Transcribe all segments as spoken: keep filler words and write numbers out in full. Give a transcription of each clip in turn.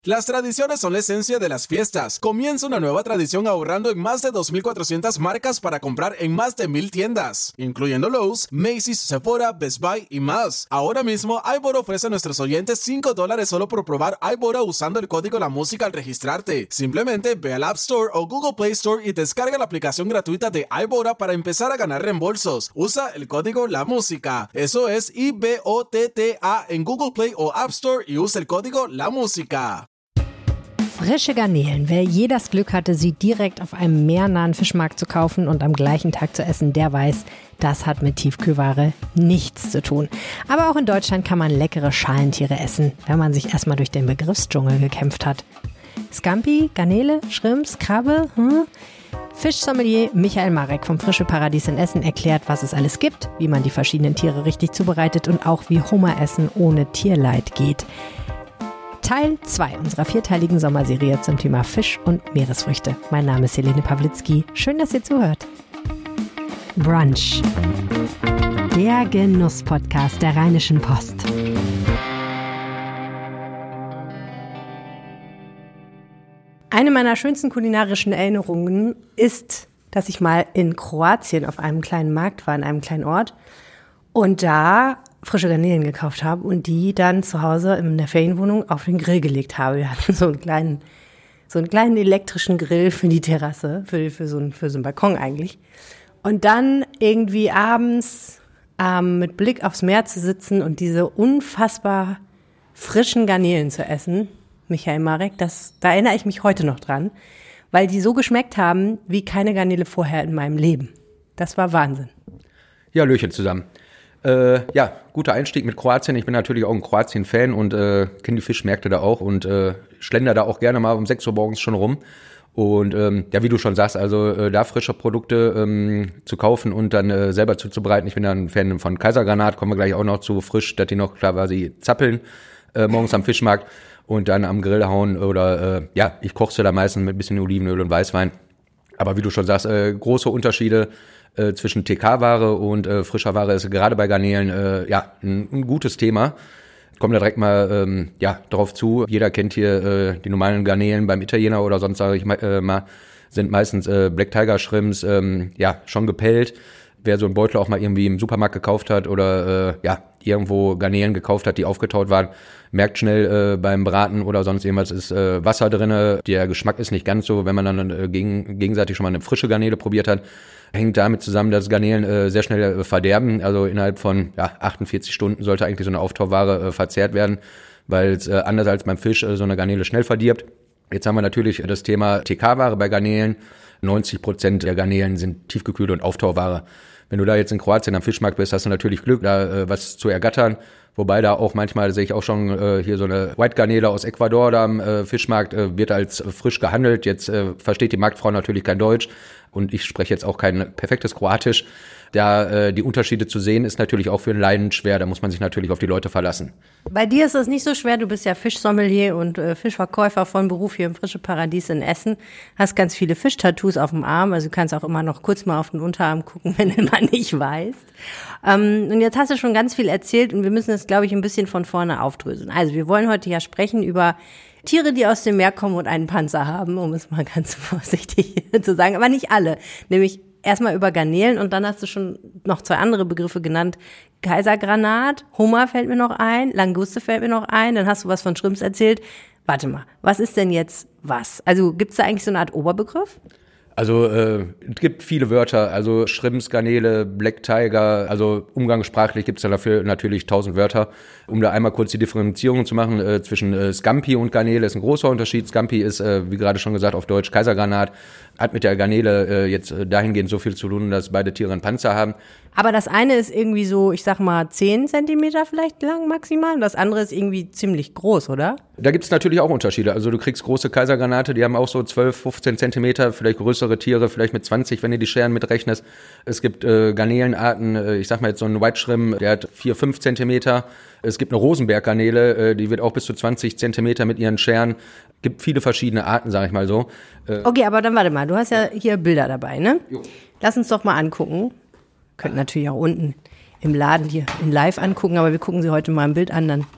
Las tradiciones son la esencia de las fiestas. Comienza una nueva tradición ahorrando en más de dos mil cuatrocientas marcas para comprar en más de mil tiendas, incluyendo Lowe's, Macy's, Sephora, Best Buy y más. Ahora mismo, iBoda ofrece a nuestros oyentes cinco dólares solo por probar iBoda usando el código La Música al registrarte. Simplemente ve al App Store o Google Play Store y descarga la aplicación gratuita de iBoda para empezar a ganar reembolsos. Usa el código La Música. Eso es I B O T T A en Google Play o App Store y usa el código La Música. Frische Garnelen. Wer je das Glück hatte, sie direkt auf einem meernahen Fischmarkt zu kaufen und am gleichen Tag zu essen, der weiß, das hat mit Tiefkühlware nichts zu tun. Aber auch in Deutschland kann man leckere Schalentiere essen, wenn man sich erstmal durch den Begriffsdschungel gekämpft hat. Scampi, Garnele, Shrimps, Krabbe, hm? Fischsommelier Michael Marek vom Frische Paradies in Essen erklärt, was es alles gibt, wie man die verschiedenen Tiere richtig zubereitet und auch wie Hummeressen ohne Tierleid geht. Teil zwei unserer vierteiligen Sommerserie zum Thema Fisch und Meeresfrüchte. Mein Name ist Helene Pawlitzki. Schön, dass ihr zuhört. Brunch. Der Genuss-Podcast der Rheinischen Post. Eine meiner schönsten kulinarischen Erinnerungen ist, dass ich mal in Kroatien auf einem kleinen Markt war, in einem kleinen Ort und da frische Garnelen gekauft habe und die dann zu Hause in der Ferienwohnung auf den Grill gelegt habe. Wir hatten so einen kleinen, so einen kleinen elektrischen Grill für die Terrasse, für, für, so, einen, für so einen Balkon eigentlich. Und dann irgendwie abends ähm, mit Blick aufs Meer zu sitzen und diese unfassbar frischen Garnelen zu essen, Michael Marek, das, da erinnere ich mich heute noch dran, weil die so geschmeckt haben wie keine Garnele vorher in meinem Leben. Das war Wahnsinn. Ja, Hallöchen zusammen. Äh, ja, guter Einstieg mit Kroatien. Ich bin natürlich auch ein Kroatien-Fan und äh, kenne die Fischmärkte da auch und äh, schlender da auch gerne mal um sechs Uhr morgens schon rum. Und ähm, ja, wie du schon sagst, also äh, da frische Produkte ähm, zu kaufen und dann äh, selber zuzubereiten. Ich bin da ein Fan von Kaisergranat, kommen wir gleich auch noch zu frisch, dass die noch quasi zappeln äh, morgens am Fischmarkt und dann am Grill hauen oder äh, ja, ich koche sie da meistens mit ein bisschen Olivenöl und Weißwein. Aber wie du schon sagst, äh, große Unterschiede Äh, zwischen T K-Ware und äh, frischer Ware ist gerade bei Garnelen äh, ja ein, ein gutes Thema. Kommen da direkt mal ähm, ja drauf zu. Jeder kennt hier äh, die normalen Garnelen beim Italiener oder sonst sage ich mal, äh, mal sind meistens äh, Black Tiger Shrimps ähm, ja schon gepellt. Wer so einen Beutel auch mal irgendwie im Supermarkt gekauft hat oder äh, ja irgendwo Garnelen gekauft hat, die aufgetaut waren, merkt schnell äh, beim Braten oder sonst irgendwas ist äh, Wasser drinne. Der Geschmack ist nicht ganz so, wenn man dann äh, gegen, gegenseitig schon mal eine frische Garnele probiert hat. Hängt damit zusammen, dass Garnelen äh, sehr schnell äh, verderben. Also innerhalb von ja, achtundvierzig Stunden sollte eigentlich so eine Auftauware äh, verzehrt werden, weil es äh, anders als beim Fisch äh, so eine Garnele schnell verdirbt. Jetzt haben wir natürlich das Thema T K-Ware bei Garnelen. neunzig Prozent der Garnelen sind tiefgekühlte und Auftauware. Wenn du da jetzt in Kroatien am Fischmarkt bist, hast du natürlich Glück, da äh, was zu ergattern. Wobei da auch manchmal sehe ich auch schon äh, hier so eine White Garnele aus Ecuador da am äh, Fischmarkt, äh, wird als äh, frisch gehandelt. Jetzt äh, versteht die Marktfrau natürlich kein Deutsch und ich spreche jetzt auch kein perfektes Kroatisch. Da äh, die Unterschiede zu sehen, ist natürlich auch für einen Laien schwer. Da muss man sich natürlich auf die Leute verlassen. Bei dir ist das nicht so schwer. Du bist ja Fischsommelier und äh, Fischverkäufer von Beruf hier im Frische Paradies in Essen. Hast ganz viele Fischtattoos auf dem Arm. Also du kannst auch immer noch kurz mal auf den Unterarm gucken, wenn du mal nicht weißt. Ähm, und jetzt hast du schon ganz viel erzählt und wir müssen das, glaube ich, ein bisschen von vorne aufdröseln. Also wir wollen heute ja sprechen über Tiere, die aus dem Meer kommen und einen Panzer haben, um es mal ganz vorsichtig zu sagen. Aber nicht alle. Nämlich erstmal über Garnelen und dann hast du schon noch zwei andere Begriffe genannt. Kaisergranat, Hummer fällt mir noch ein, Languste fällt mir noch ein, dann hast du was von Shrimps erzählt. Warte mal, was ist denn jetzt was? Also gibt es da eigentlich so eine Art Oberbegriff? Also äh, es gibt viele Wörter, also Shrimps, Garnele, Black Tiger, also umgangssprachlich gibt es da dafür natürlich tausend Wörter. Um da einmal kurz die Differenzierung zu machen äh, zwischen äh, Scampi und Garnele ist ein großer Unterschied. Scampi ist, äh, wie gerade schon gesagt, auf Deutsch Kaisergranat, hat mit der Garnele äh, jetzt äh, dahingehend so viel zu tun, dass beide Tiere einen Panzer haben. Aber das eine ist irgendwie so, ich sag mal, zehn Zentimeter vielleicht lang maximal und das andere ist irgendwie ziemlich groß, oder? Da gibt es natürlich auch Unterschiede. Also du kriegst große Kaisergranate, die haben auch so zwölf, fünfzehn Zentimeter, vielleicht größere Tiere, vielleicht mit zwanzig, wenn du die Scheren mitrechnest. Es gibt äh, Garnelenarten, äh, ich sag mal jetzt so ein White Shrimp, der hat vier, fünf Zentimeter. Es gibt eine Rosenberg-Garnele, äh, die wird auch bis zu zwanzig Zentimeter mit ihren Scheren. Gibt viele verschiedene Arten, sag ich mal so. Äh, okay, aber dann warte mal, du hast ja hier Bilder dabei, ne? Jo. Lass uns doch mal angucken. Könnt natürlich auch unten im Laden hier in live angucken, aber wir gucken sie heute mal im Bild an, dann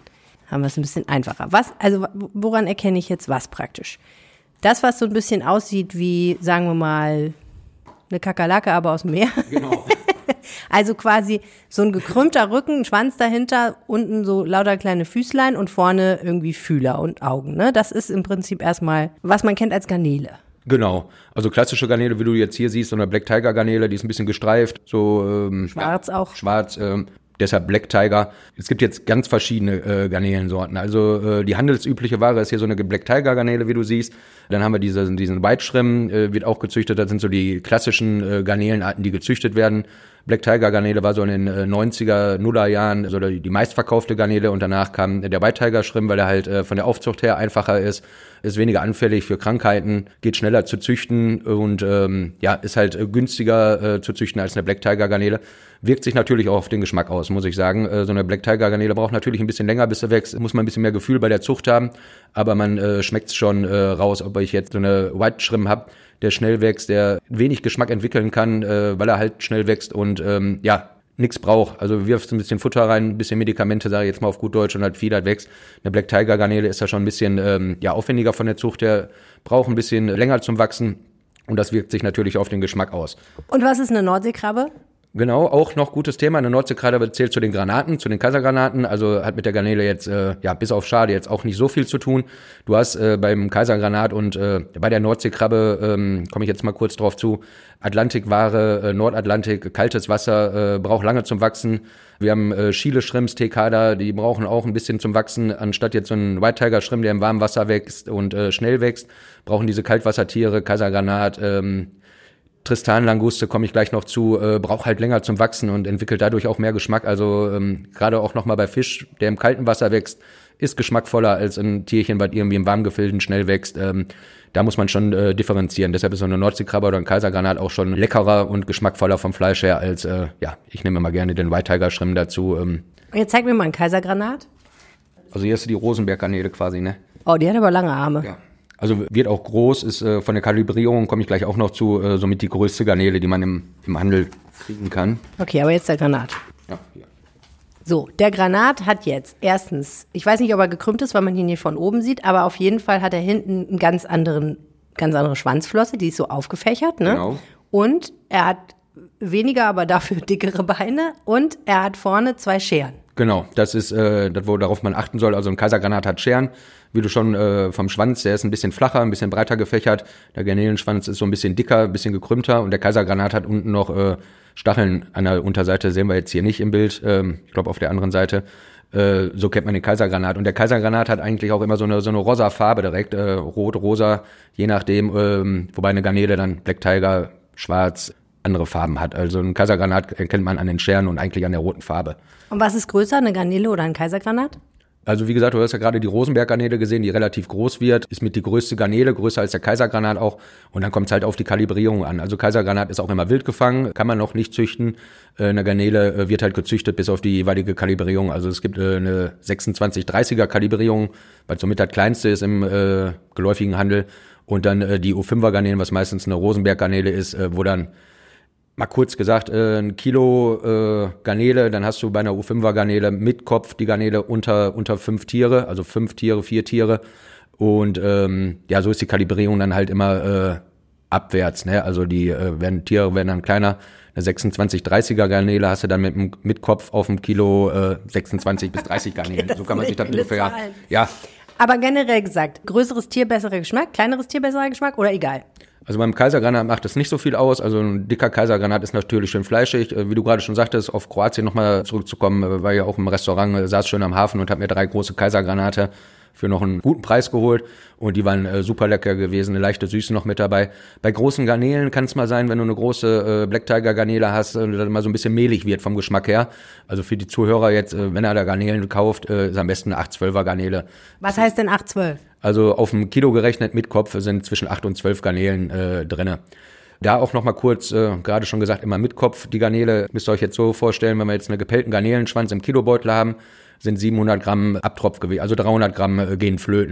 haben wir es ein bisschen einfacher. Was, also woran erkenne ich jetzt was praktisch? Das, was so ein bisschen aussieht wie, sagen wir mal, eine Kakerlake, aber aus dem Meer. Genau. Also quasi so ein gekrümmter Rücken, ein Schwanz dahinter, unten so lauter kleine Füßlein und vorne irgendwie Fühler und Augen. Ne? Das ist im Prinzip erstmal, was man kennt als Garnele. Genau, also klassische Garnele, wie du jetzt hier siehst, so eine Black Tiger Garnele, die ist ein bisschen gestreift, so ähm, Schwarz ja, auch. Schwarz, ähm, deshalb Black Tiger. Es gibt jetzt ganz verschiedene äh, Garnelensorten. Also äh, die handelsübliche Ware ist hier so eine Black Tiger Garnele, wie du siehst. Dann haben wir diese, diesen White Shrimp, äh, wird auch gezüchtet. Das sind so die klassischen äh, Garnelenarten, die gezüchtet werden. Black Tiger Garnele war so in den äh, neunziger, Nuller Jahren so die, die meistverkaufte Garnele und danach kam der White Tiger Shrimp, weil er halt äh, von der Aufzucht her einfacher ist, ist weniger anfällig für Krankheiten, geht schneller zu züchten und ähm, ja, ist halt äh, günstiger äh, zu züchten als eine Black Tiger Garnele. Wirkt sich natürlich auch auf den Geschmack aus, muss ich sagen. Äh, so eine Black Tiger Garnele braucht natürlich ein bisschen länger, bis sie wächst. Muss man ein bisschen mehr Gefühl bei der Zucht haben, aber man äh, schmeckt es schon äh, raus, ob ich jetzt so eine White Shrimp habe, der schnell wächst, der wenig Geschmack entwickeln kann, äh, weil er halt schnell wächst und ähm, ja, nichts braucht. Also wirfst ein bisschen Futter rein, ein bisschen Medikamente, sage ich jetzt mal auf gut Deutsch, und halt viel halt wächst. Eine Black Tiger Garnele ist da schon ein bisschen ähm, ja aufwendiger von der Zucht her, braucht ein bisschen länger zum Wachsen und das wirkt sich natürlich auf den Geschmack aus. Und was ist eine Nordseekrabbe? Genau, auch noch gutes Thema. Eine Nordseekrabbe zählt zu den Granaten, zu den Kaisergranaten. Also hat mit der Garnele jetzt, äh, ja, bis auf Schade jetzt auch nicht so viel zu tun. Du hast äh, beim Kaisergranat und äh, bei der Nordseekrabbe, ähm, komme ich jetzt mal kurz drauf zu, Atlantikware, äh, Nordatlantik, kaltes Wasser, äh, braucht lange zum Wachsen. Wir haben äh, Chile Shrimps, Tekada, die brauchen auch ein bisschen zum Wachsen. Anstatt jetzt so ein White Tiger Shrimp, der im warmen Wasser wächst und äh, schnell wächst, brauchen diese Kaltwassertiere, Kaisergranat, ähm, Tristan-Languste, komme ich gleich noch zu, äh, braucht halt länger zum Wachsen und entwickelt dadurch auch mehr Geschmack. Also ähm, gerade auch nochmal bei Fisch, der im kalten Wasser wächst, ist geschmackvoller als ein Tierchen, was irgendwie im warmen Gefilden schnell wächst. Ähm, da muss man schon äh, differenzieren. Deshalb ist so eine Nordseekrabbe oder ein Kaisergranat auch schon leckerer und geschmackvoller vom Fleisch her als, äh, ja, ich nehme immer gerne den White Tiger Shrimp dazu. Ähm. Jetzt zeig mir mal einen Kaisergranat. Also hier ist die Rosenberg-Garnele quasi, ne? Oh, die hat aber lange Arme. Ja. Also wird auch groß, ist äh, von der Kalibrierung, komme ich gleich auch noch zu, äh, somit die größte Garnele, die man im, im Handel kriegen kann. Okay, aber jetzt der Granat. Ja, hier. So, der Granat hat jetzt erstens, ich weiß nicht, ob er gekrümmt ist, weil man ihn hier von oben sieht, aber auf jeden Fall hat er hinten einen ganz anderen, ganz andere Schwanzflosse, die ist so aufgefächert, ne? Genau. Und er hat weniger, aber dafür dickere Beine und er hat vorne zwei Scheren. Genau, das ist äh, das, worauf man achten soll. Also ein Kaisergranat hat Scheren, wie du schon äh, vom Schwanz, der ist ein bisschen flacher, ein bisschen breiter gefächert. Der Garnelenschwanz ist so ein bisschen dicker, ein bisschen gekrümmter und der Kaisergranat hat unten noch äh, Stacheln an der Unterseite, sehen wir jetzt hier nicht im Bild, ähm, ich glaube auf der anderen Seite. Äh, so kennt man den Kaisergranat. Und der Kaisergranat hat eigentlich auch immer so eine so eine rosa Farbe direkt, äh, rot, rosa, je nachdem, ähm, wobei eine Garnele dann Black Tiger, schwarz, andere Farben hat. Also ein Kaisergranat erkennt man an den Scheren und eigentlich an der roten Farbe. Und was ist größer, eine Garnele oder ein Kaisergranat? Also wie gesagt, du hast ja gerade die Rosenberg-Garnele gesehen, die relativ groß wird, ist mit die größte Garnele, größer als der Kaisergranat auch. Und dann kommt es halt auf die Kalibrierung an. Also Kaisergranat ist auch immer wild gefangen, kann man noch nicht züchten. Eine Garnele wird halt gezüchtet bis auf die jeweilige Kalibrierung. Also es gibt eine sechsundzwanzig dreißiger Kalibrierung, was somit das kleinste ist im äh, geläufigen Handel. Und dann äh, die U fünfer Garnelen, was meistens eine Rosenberg-Garnele ist, äh, wo dann mal kurz gesagt, äh, ein Kilo äh, Garnele, dann hast du bei einer U fünfer Garnele mit Kopf die Garnele unter unter fünf Tiere, also fünf Tiere, vier Tiere. Und ähm, ja, so ist die Kalibrierung dann halt immer äh, abwärts. Ne? Also die äh, werden, Tiere werden dann kleiner. Eine sechsundzwanzig dreißiger Garnele hast du dann mit, mit Kopf auf dem Kilo äh, sechsundzwanzig bis dreißig Garnelen. So kann man sich das ungefähr. Ja. Aber generell gesagt, größeres Tier, besserer Geschmack, kleineres Tier, besserer Geschmack oder egal? Also beim Kaisergranat macht das nicht so viel aus. Also ein dicker Kaisergranat ist natürlich schön fleischig. Wie du gerade schon sagtest, auf Kroatien nochmal zurückzukommen, war ja auch im Restaurant, saß schön am Hafen und habe mir drei große Kaisergranate für noch einen guten Preis geholt. Und die waren äh, super lecker gewesen, eine leichte Süße noch mit dabei. Bei großen Garnelen kann es mal sein, wenn du eine große äh, Black Tiger Garnele hast, äh, dass mal so ein bisschen mehlig wird vom Geschmack her. Also für die Zuhörer jetzt, äh, wenn er da Garnelen kauft, äh, ist am besten eine acht zwölfer Garnele. Was heißt denn acht zwölf? Also auf dem Kilo gerechnet mit Kopf sind zwischen acht und zwölf Garnelen äh, drinne. Da auch noch mal kurz, äh, gerade schon gesagt, immer mit Kopf. Die Garnele, müsst ihr euch jetzt so vorstellen, wenn wir jetzt einen gepellten Garnelenschwanz im Kilobeutel haben, sind siebenhundert Gramm Abtropfgewicht, also dreihundert Gramm äh, gehen flöten.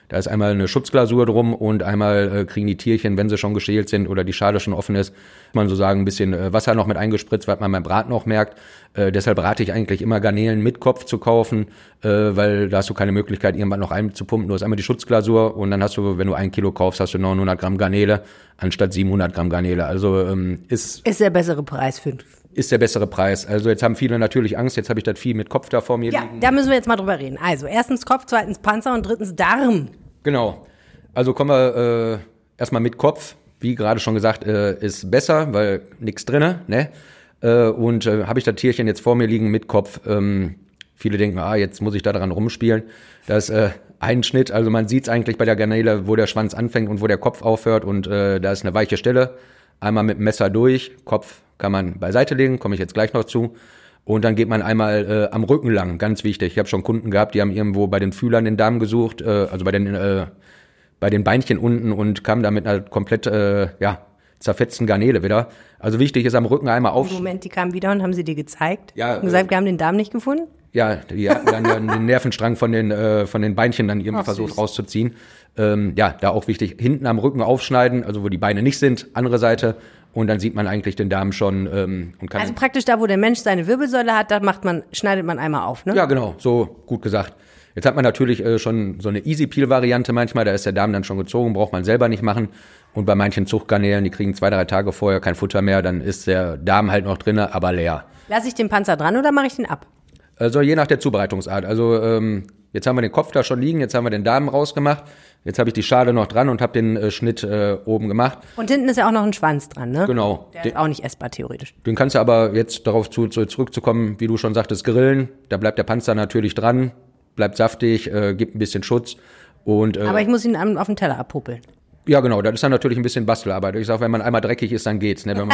Da ist einmal eine Schutzglasur drum und einmal äh, kriegen die Tierchen, wenn sie schon geschält sind oder die Schale schon offen ist, man so sagen, ein bisschen äh, Wasser noch mit eingespritzt, was man beim Braten auch merkt. Äh, deshalb rate ich eigentlich immer, Garnelen mit Kopf zu kaufen, äh, weil da hast du keine Möglichkeit, irgendwann noch einzupumpen. Du hast einmal die Schutzglasur und dann hast du, wenn du ein Kilo kaufst, hast du neunhundert Gramm Garnele anstatt siebenhundert Gramm Garnele. Also ähm, ist... Ist der bessere Preis für... Ist der bessere Preis. Also jetzt haben viele natürlich Angst, jetzt habe ich das Vieh mit Kopf da vor mir ja, liegen. Ja, da müssen wir jetzt mal drüber reden. Also erstens Kopf, zweitens Panzer und drittens Darm. Genau. Also kommen wir äh, erstmal mit Kopf. Wie gerade schon gesagt, äh, ist besser, weil nichts drinne, ne? Äh, und äh, habe ich das Tierchen jetzt vor mir liegen mit Kopf. Ähm, viele denken, ah, jetzt muss ich da dran rumspielen. Das ist äh, ein Schnitt, also man sieht es eigentlich bei der Garnele, wo der Schwanz anfängt und wo der Kopf aufhört. Und äh, da ist eine weiche Stelle. Einmal mit dem Messer durch, Kopf kann man beiseite legen, komme ich jetzt gleich noch zu. Und dann geht man einmal äh, am Rücken lang, ganz wichtig. Ich habe schon Kunden gehabt, die haben irgendwo bei den Fühlern den Darm gesucht, äh, also bei den äh, bei den Beinchen unten und kamen damit halt komplett äh, ja zerfetzten Garnele wieder. Also wichtig ist am Rücken einmal auf. Moment, die kamen wieder und haben sie dir gezeigt? Ja. Und gesagt, äh, wir haben den Darm nicht gefunden? Ja, die hatten dann, dann den Nervenstrang von den äh, von den Beinchen dann irgendwie Ach, versucht süß. rauszuziehen. Ähm, ja, da auch wichtig, hinten am Rücken aufschneiden, also wo die Beine nicht sind, andere Seite. Und dann sieht man eigentlich den Darm schon. Ähm, und kann also praktisch da, wo der Mensch seine Wirbelsäule hat, da macht man, schneidet man einmal auf, ne? Ja, genau, so gut gesagt. Jetzt hat man natürlich äh, schon so eine Easy-Peel-Variante manchmal, da ist der Darm dann schon gezogen, braucht man selber nicht machen. Und bei manchen Zuchtgarnelen, die kriegen zwei, drei Tage vorher kein Futter mehr, dann ist der Darm halt noch drinne, aber leer. Lass ich den Panzer dran oder mache ich den ab? Also je nach der Zubereitungsart. Also ähm, jetzt haben wir den Kopf da schon liegen, jetzt haben wir den Darm rausgemacht. Jetzt habe ich die Schale noch dran und habe den äh, Schnitt äh, oben gemacht. Und hinten ist ja auch noch ein Schwanz dran, ne? Genau. Der ist auch nicht essbar, theoretisch. Den kannst du aber jetzt darauf zu, zu, zurückzukommen, wie du schon sagtest, grillen. Da bleibt der Panzer natürlich dran, bleibt saftig, äh, gibt ein bisschen Schutz. Und, äh, aber ich muss ihn auf den Teller abpuppeln. Ja, genau. Das ist dann natürlich ein bisschen Bastelarbeit. Ich sage, wenn man einmal dreckig ist, dann geht's. Ne? Wenn man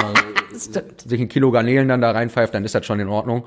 sich ein Kilo Garnelen dann da reinpfeift, dann ist das schon in Ordnung.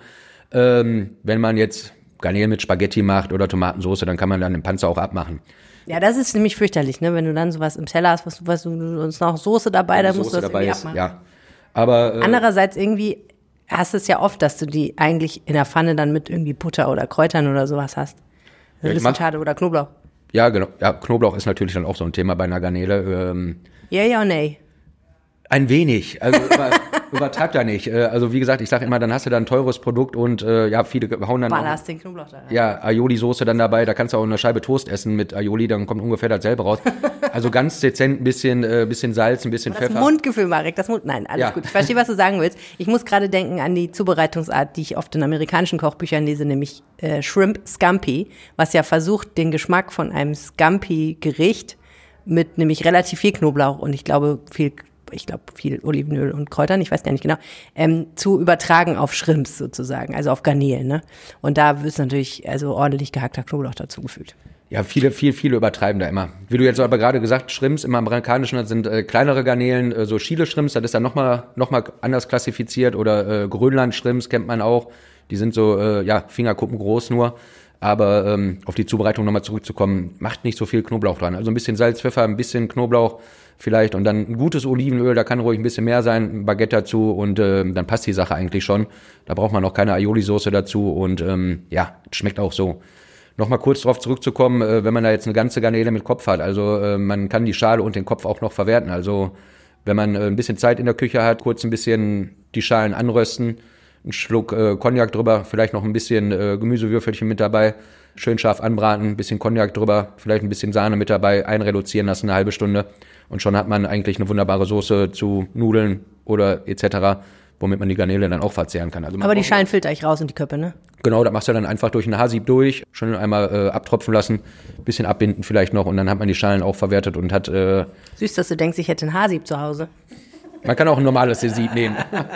Ähm, wenn man jetzt Garnelen mit Spaghetti macht oder Tomatensauce, dann kann man dann den Panzer auch abmachen. Ja, das ist nämlich fürchterlich, ne? Wenn du dann sowas im Teller hast, was du, was du uns noch Soße dabei, dann musst du das dabei irgendwie ist, abmachen. Ja. Aber äh, andererseits irgendwie hast du es ja oft, dass du die eigentlich in der Pfanne dann mit irgendwie Butter oder Kräutern oder sowas hast. Das ist ja, ein bisschen mach, schade. Oder Knoblauch. Ja, genau. Ja, Knoblauch ist natürlich dann auch so ein Thema bei einer Garnele. Ähm, ja, ja, nee. Ein wenig, also über, übertreib da nicht. Also wie gesagt, ich sage immer, dann hast du da ein teures Produkt und äh, ja, viele hauen dann Ballerst den Knoblauch da rein. Ja, Aioli-Soße dann dabei, da kannst du auch eine Scheibe Toast essen mit Aioli, dann kommt ungefähr dasselbe raus. Also ganz dezent, ein bisschen, äh, bisschen Salz, ein bisschen das Pfeffer. Das Mundgefühl, Marek, das Mund, nein, alles ja. gut. Ich verstehe, was du sagen willst. Ich muss gerade denken an die Zubereitungsart, die ich oft in amerikanischen Kochbüchern lese, nämlich äh, Shrimp Scampi, was ja versucht, den Geschmack von einem Scampi-Gericht mit nämlich relativ viel Knoblauch und ich glaube viel ich glaube viel Olivenöl und Kräutern, ich weiß gar nicht genau, ähm, zu übertragen auf Shrimps sozusagen, also auf Garnelen, ne? Und da ist natürlich also ordentlich gehackter Knoblauch dazugefügt. Ja, viele, viel, viele übertreiben da immer. Wie du jetzt aber gerade gesagt, Shrimps im Amerikanischen, das sind äh, kleinere Garnelen, äh, so Chile-Shrimps, das ist dann nochmal noch mal anders klassifiziert oder äh, Grönland-Shrimps kennt man auch, die sind so, äh, ja, Fingerkuppen groß nur. Aber ähm, auf die Zubereitung nochmal zurückzukommen, macht nicht so viel Knoblauch dran. Also ein bisschen Salz, Pfeffer, ein bisschen Knoblauch vielleicht und dann ein gutes Olivenöl, da kann ruhig ein bisschen mehr sein, ein Baguette dazu und äh, dann passt die Sache eigentlich schon. Da braucht man auch keine Aioli-Soße dazu und ähm, ja, schmeckt auch so. Nochmal kurz drauf zurückzukommen, äh, wenn man da jetzt eine ganze Garnele mit Kopf hat, also äh, man kann die Schale und den Kopf auch noch verwerten. Also wenn man äh, ein bisschen Zeit in der Küche hat, kurz ein bisschen die Schalen anrösten, einen Schluck äh, Cognac drüber, vielleicht noch ein bisschen äh, Gemüsewürfelchen mit dabei, schön scharf anbraten, ein bisschen Cognac drüber, vielleicht ein bisschen Sahne mit dabei, einreduzieren lassen, eine halbe Stunde und schon hat man eigentlich eine wunderbare Soße zu Nudeln oder et cetera, womit man die Garnele dann auch verzehren kann. Also aber die Schalen filter ich raus und die Köppe, ne? Genau, da machst du dann einfach durch ein Haarsieb durch, schön einmal äh, abtropfen lassen, bisschen abbinden vielleicht noch und dann hat man die Schalen auch verwertet und hat... Äh, Süß, dass du denkst, ich hätte ein Haarsieb zu Hause. Man kann auch ein normales Sieb nehmen.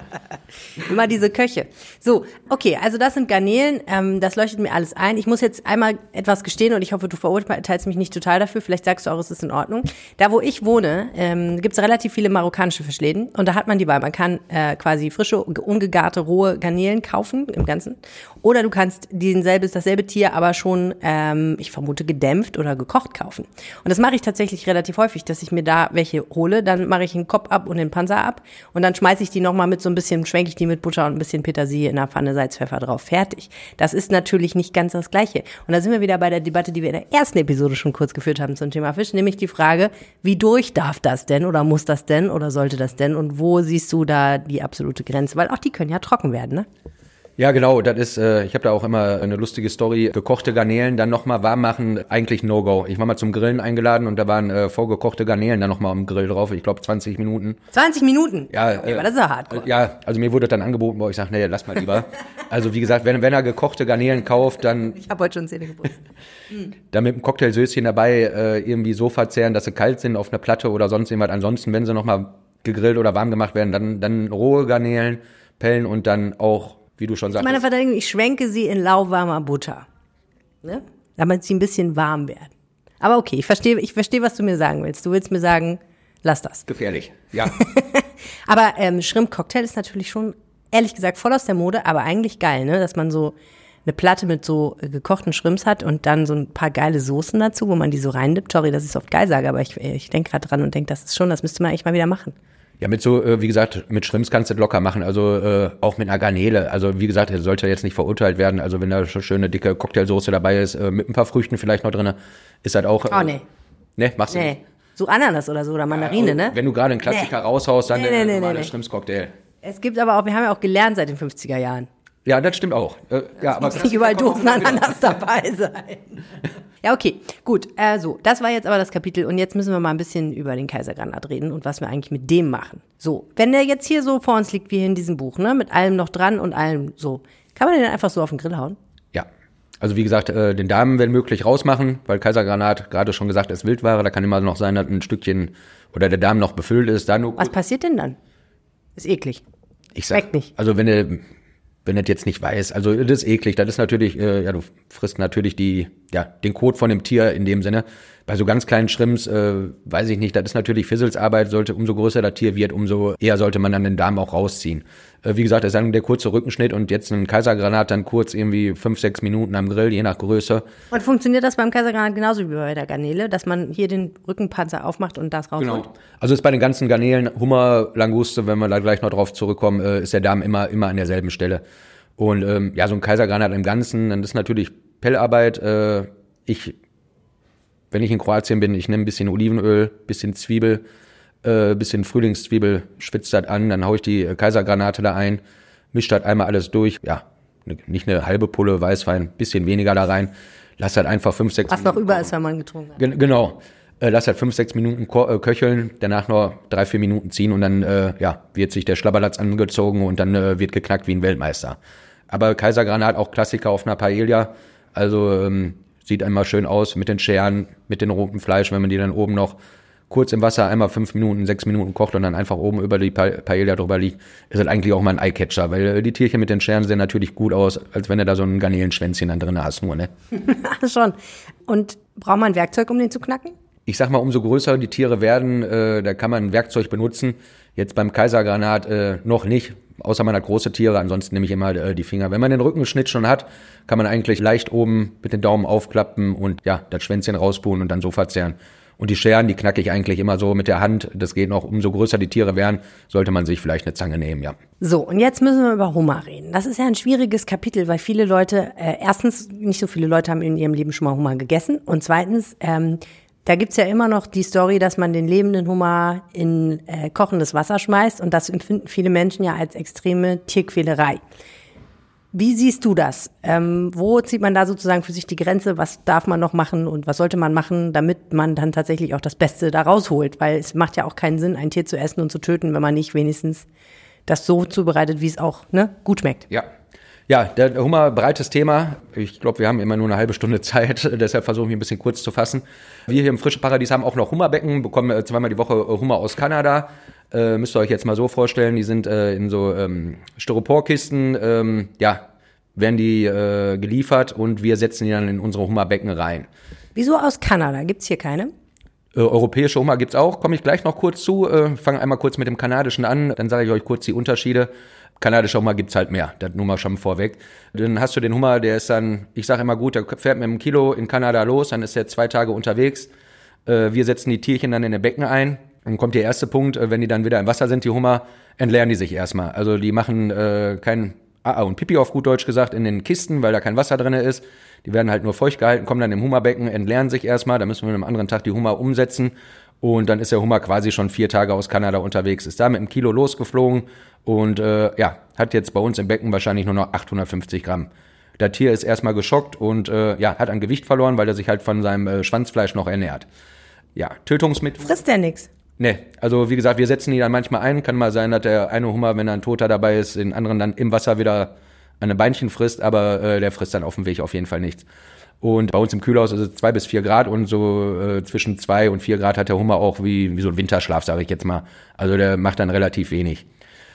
Immer diese Köche. So, okay, also das sind Garnelen, ähm, das leuchtet mir alles ein. Ich muss jetzt einmal etwas gestehen und ich hoffe, du verurteilst mich nicht total dafür. Vielleicht sagst du auch, es ist in Ordnung. Da, wo ich wohne, ähm, gibt es relativ viele marokkanische Fischläden und da hat man die bei. Man kann äh, quasi frische, ungegarte, rohe Garnelen kaufen im Ganzen. Oder du kannst denselbe, dasselbe Tier aber schon, ähm, ich vermute, gedämpft oder gekocht kaufen. Und das mache ich tatsächlich relativ häufig, dass ich mir da welche hole. Dann mache ich den Kopf ab und den Panzer Panzer ab und dann schmeiße ich die nochmal mit so ein bisschen, schwenke ich die mit Butter und ein bisschen Petersilie in der Pfanne, Salz, Pfeffer drauf. Fertig. Das ist natürlich nicht ganz das Gleiche. Und da sind wir wieder bei der Debatte, die wir in der ersten Episode schon kurz geführt haben zum Thema Fisch, nämlich die Frage, wie durch darf das denn oder muss das denn oder sollte das denn und wo siehst du da die absolute Grenze? Weil auch die können ja trocken werden, ne? Ja, genau, das ist, äh, ich habe da auch immer eine lustige Story. Gekochte Garnelen dann nochmal warm machen, eigentlich No-Go. Ich war mal zum Grillen eingeladen und da waren äh, vorgekochte Garnelen dann nochmal am Grill drauf. Ich glaube zwanzig Minuten. zwanzig Minuten? Ja, okay, äh, aber das ist ja hardcore. Äh, ja, also mir wurde das dann angeboten, boah, ich sag, nee, lass mal lieber. Also wie gesagt, wenn, wenn er gekochte Garnelen kauft, dann... Ich habe heute schon Zähne geputzt. Dann mit einem Cocktailsößchen dabei äh, irgendwie so verzehren, dass sie kalt sind auf einer Platte oder sonst irgendwas. Ansonsten, wenn sie nochmal gegrillt oder warm gemacht werden, dann, dann rohe Garnelen, Pellen und dann auch... Wie du schon sagst. Zu meiner Verteidigung, ich schwenke sie in lauwarmer Butter. Ne? Damit sie ein bisschen warm werden. Aber okay, ich verstehe, ich verstehe, was du mir sagen willst. Du willst mir sagen, lass das. Gefährlich, ja. Aber ähm, Shrimp-Cocktail ist natürlich schon, ehrlich gesagt, voll aus der Mode, aber eigentlich geil, ne? Dass man so eine Platte mit so gekochten Shrimps hat und dann so ein paar geile Soßen dazu, wo man die so reindippt. Sorry, dass ich es oft geil sage, aber ich, ich denke gerade dran und denke, das ist schon, das müsste man echt mal wieder machen. Ja, mit so, äh, wie gesagt, mit Shrimps kannst du das locker machen, also äh, auch mit einer Garnele. Also wie gesagt, er sollte jetzt nicht verurteilt werden. Also wenn da schon schöne dicke Cocktailsoße dabei ist, äh, mit ein paar Früchten vielleicht noch drin, ist halt auch... Äh, oh, nee. Ne, machst du nee. nicht. So Ananas oder so oder Mandarine, ja, ne? Wenn du gerade einen Klassiker nee. raushaust, dann nee, nee, nee, normale nee, Shrimps-Cocktail. Es gibt aber auch, wir haben ja auch gelernt seit den fünfziger Jahren. Ja, das stimmt auch. Äh, ja, aber nicht überall doofen Ananas dabei sein. Ja, okay, gut. Äh, so, das war jetzt aber das Kapitel und jetzt müssen wir mal ein bisschen über den Kaisergranat reden und was wir eigentlich mit dem machen. So, wenn der jetzt hier so vor uns liegt, wie hier in diesem Buch, ne, mit allem noch dran und allem so, kann man den einfach so auf den Grill hauen? Ja. Also wie gesagt, äh, den Darm, wenn möglich, rausmachen, weil Kaisergranat, gerade schon gesagt, ist Wildware, da kann immer noch sein, dass ein Stückchen oder der Darm noch befüllt ist. Da nur was passiert denn dann? Ist eklig. Ich sag, Schmeckt nicht. Also wenn du wenn das jetzt nicht weiß, also das ist eklig, das ist natürlich, äh, ja, du frisst natürlich die, ja, den Kot von dem Tier in dem Sinne. Bei so ganz kleinen Shrimps, äh, weiß ich nicht, das ist natürlich Fizzelsarbeit, sollte, umso größer das Tier wird, umso eher sollte man dann den Darm auch rausziehen. Äh, wie gesagt, das ist dann der kurze Rückenschnitt und jetzt ein Kaisergranat dann kurz irgendwie fünf, sechs Minuten am Grill, je nach Größe. Und funktioniert das beim Kaisergranat genauso wie bei der Garnele, dass man hier den Rückenpanzer aufmacht und das rausholt? Genau. Also ist bei den ganzen Garnelen, Hummer, Languste, wenn wir da gleich noch drauf zurückkommen, äh, ist der Darm immer, immer an derselben Stelle. Und ähm, ja, so ein Kaisergranat im Ganzen, dann ist natürlich Pellarbeit. Äh, ich, wenn ich in Kroatien bin, ich nehme ein bisschen Olivenöl, bisschen Zwiebel, äh, bisschen Frühlingszwiebel, schwitzt das an, dann haue ich die Kaisergranate da ein, mische das einmal alles durch. Ja, nicht eine halbe Pulle Weißwein, bisschen weniger da rein. Lass das einfach fünf, sechs Was Minuten. noch über ist, wenn man getrunken hat. Gen- genau. Äh, lass halt fünf, sechs Minuten ko- äh, köcheln, danach noch drei, vier Minuten ziehen und dann äh, ja, wird sich der Schlabberlatz angezogen und dann äh, wird geknackt wie ein Weltmeister. Aber Kaisergranat auch Klassiker auf einer Paella, also ähm, sieht einmal schön aus mit den Scheren, mit den roten Fleisch, wenn man die dann oben noch kurz im Wasser einmal fünf Minuten, sechs Minuten kocht und dann einfach oben über die pa- Paella drüber liegt, ist das eigentlich auch mal ein Eyecatcher, weil äh, die Tierchen mit den Scheren sehen natürlich gut aus, als wenn du da so ein Garnelenschwänzchen dann drin hast, nur, ne? Schon. Und braucht man Werkzeug, um den zu knacken? Ich sag mal, umso größer die Tiere werden, äh, da kann man ein Werkzeug benutzen. Jetzt beim Kaisergranat äh, noch nicht, außer man hat große Tiere, ansonsten nehme ich immer äh, die Finger. Wenn man den Rückenschnitt schon hat, kann man eigentlich leicht oben mit den Daumen aufklappen und ja, das Schwänzchen rauspulen und dann so verzehren. Und die Scheren, die knacke ich eigentlich immer so mit der Hand. Das geht noch, umso größer die Tiere werden, sollte man sich vielleicht eine Zange nehmen, ja. So, und jetzt müssen wir über Hummer reden. Das ist ja ein schwieriges Kapitel, weil viele Leute, äh, erstens, nicht so viele Leute haben in ihrem Leben schon mal Hummer gegessen. Und zweitens, ähm, da gibt's ja immer noch die Story, dass man den lebenden Hummer in äh, kochendes Wasser schmeißt. Und das empfinden viele Menschen ja als extreme Tierquälerei. Wie siehst du das? Ähm, wo zieht man da sozusagen für sich die Grenze? Was darf man noch machen und was sollte man machen, damit man dann tatsächlich auch das Beste da rausholt? Weil es macht ja auch keinen Sinn, ein Tier zu essen und zu töten, wenn man nicht wenigstens das so zubereitet, wie es auch ne, gut schmeckt. Ja. Ja, der Hummer, breites Thema. Ich glaube, wir haben immer nur eine halbe Stunde Zeit, deshalb versuche ich ein bisschen kurz zu fassen. Wir hier im Frische Paradies haben auch noch Hummerbecken, bekommen zweimal die Woche Hummer aus Kanada. Äh, müsst ihr euch jetzt mal so vorstellen, die sind äh, in so ähm, Styroporkisten, ähm, ja, werden die äh, geliefert und wir setzen die dann in unsere Hummerbecken rein. Wieso aus Kanada? Gibt's hier keine? Äh, europäische Hummer gibt's auch, komme ich gleich noch kurz zu. Äh, fange einmal kurz mit dem kanadischen an, dann sage ich euch kurz die Unterschiede. Kanadischer Hummer gibt's halt mehr, das nur mal schon vorweg. Dann hast du den Hummer, der ist dann, ich sage immer gut, der fährt mit einem Kilo in Kanada los, dann ist er zwei Tage unterwegs. Äh, wir setzen die Tierchen dann in den Becken ein. Dann kommt der erste Punkt, wenn die dann wieder im Wasser sind, die Hummer, entleeren die sich erstmal. Also die machen äh, kein A und Pipi auf gut Deutsch gesagt in den Kisten, weil da kein Wasser drin ist. Die werden halt nur feucht gehalten, kommen dann im Hummerbecken, entleeren sich erstmal. Da müssen wir am anderen Tag die Hummer umsetzen. Und dann ist der Hummer quasi schon vier Tage aus Kanada unterwegs. Ist da mit einem Kilo losgeflogen und äh, ja, hat jetzt bei uns im Becken wahrscheinlich nur noch achthundertfünfzig Gramm. Das Tier ist erstmal geschockt und äh, ja, hat an Gewicht verloren, weil er sich halt von seinem äh, Schwanzfleisch noch ernährt. Ja, Tötungsmittel. Frisst der nix? Nee, also wie gesagt, wir setzen die dann manchmal ein. Kann mal sein, dass der eine Hummer, wenn da ein Toter dabei ist, den anderen dann im Wasser wieder an ein Beinchen frisst, aber äh, der frisst dann auf dem Weg auf jeden Fall nichts. Und bei uns im Kühlhaus ist es zwei bis vier Grad und so äh, zwischen zwei und vier Grad hat der Hummer auch wie, wie so ein Winterschlaf, sage ich jetzt mal. Also der macht dann relativ wenig.